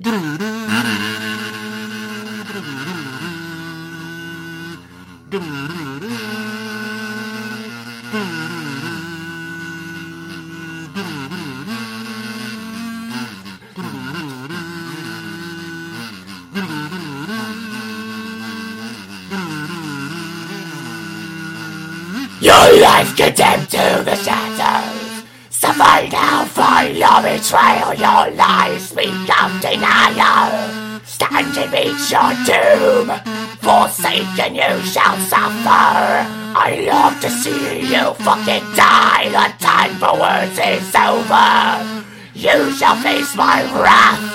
Your life condemned to the shadows. Suffer now for your betrayal. Your lies become denial. Stand and meet your doom. Forsaken you shall suffer. I long to see you fucking die. The time for words is over. You shall face my wrath.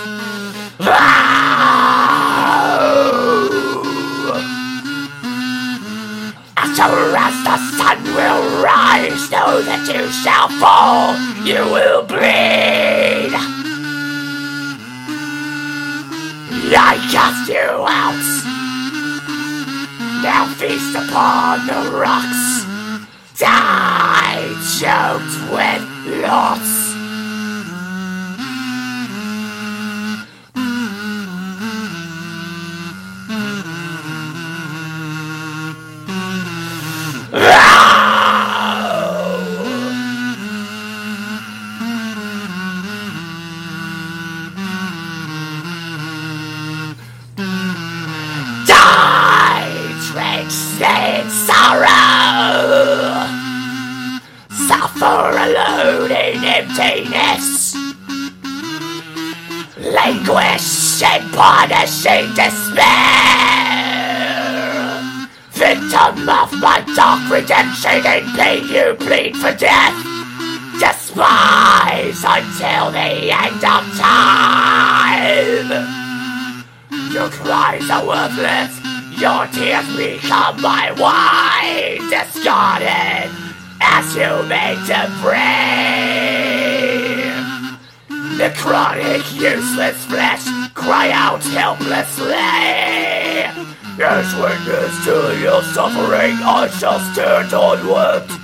As the sun will rise, know that you shall fall, you will bleed. I cast you out. Now feast upon the rocks. Die choked with loss. In sorrow, suffer alone in emptiness, languish in punishing despair, victim of my dark redemption. In pain you plead for death, despise until the end of time. Your cries are worthless. Your tears become my wine, discarded as you make debris. Necrotic, useless flesh, cry out helplessly. As witness to your suffering, I shall stand onward.